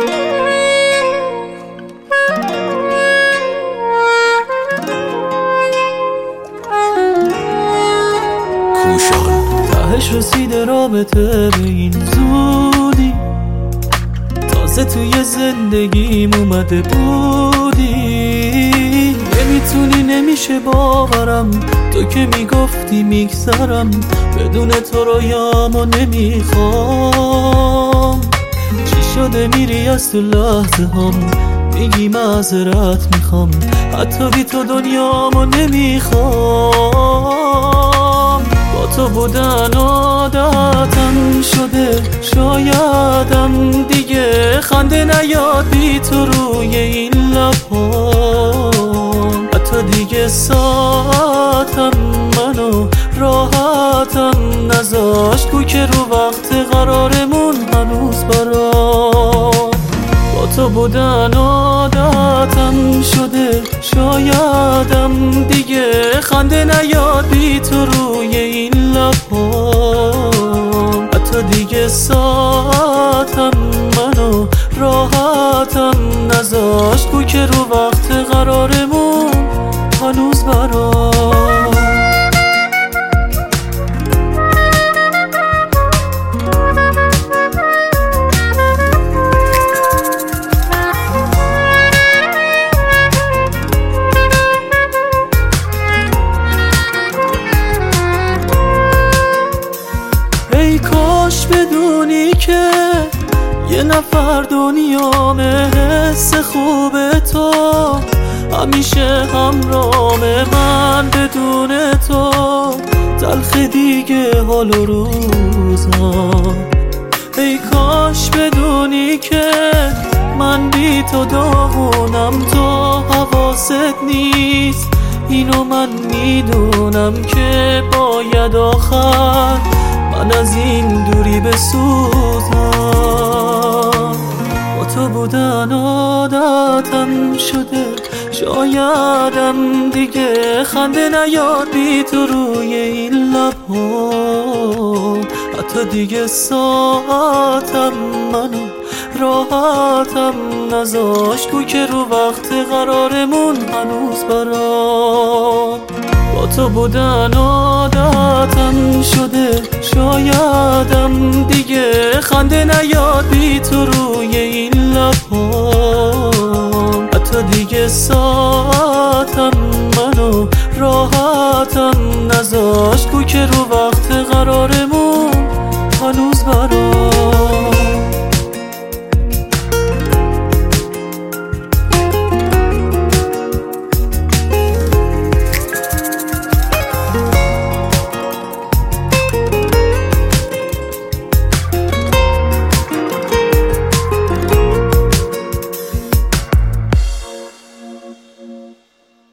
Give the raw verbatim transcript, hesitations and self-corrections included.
تهش رسیده رابطه به این زودی، تازه توی زندگیم اومده بودی. نمیتونی نمیشه باورم، تو که میگفتی میگذرم، بدون تو رویامو نمیخوام. چی شده میری از تو لحظه هم، میگی معذرت میخوام، حتی بی تو دنیامو نمیخوام. با تو بودن عادتم شده، شایدم دیگه خنده نیاد بی تو روی این لب‌ها. حتی دیگه ساعتم منو راحتم نذاشت، گو که رو وقت قرارمون هنوز برام. با تو بودن عادتم شده، شایدم دیگه خنده نیاد بی تو روی این لب‌ها. حتی دیگه ساعتم منو راحتم نذاشت، گو که رو وقت قرارمون هنوز برام. ای کاش بدونی که یه نفر دنیامه، حس خوب تو همیشه همرامه. من بدون تو تلخ دیگه حال و روزم. ای کاش بدونی که من بی تو داغونم، تو حواست نیست اینو من میدونم که باید آخر من از این دوری بسوزم. با تو بودن عادتم شده، شایدم دیگه خنده نیاد بی تو روی این لب‌ها. حتی دیگه ساعتم منو راحتم نذاشت، گو که رو وقت قرارمون هنوز برام. با تو بودن عادتم شده، شایدم دیگه خنده نیاد بی تو روی این لب‌ها. حتی دیگه ساعتم منو راحتم نذاشت، گو که رو وقت قرارمون هنوز برام.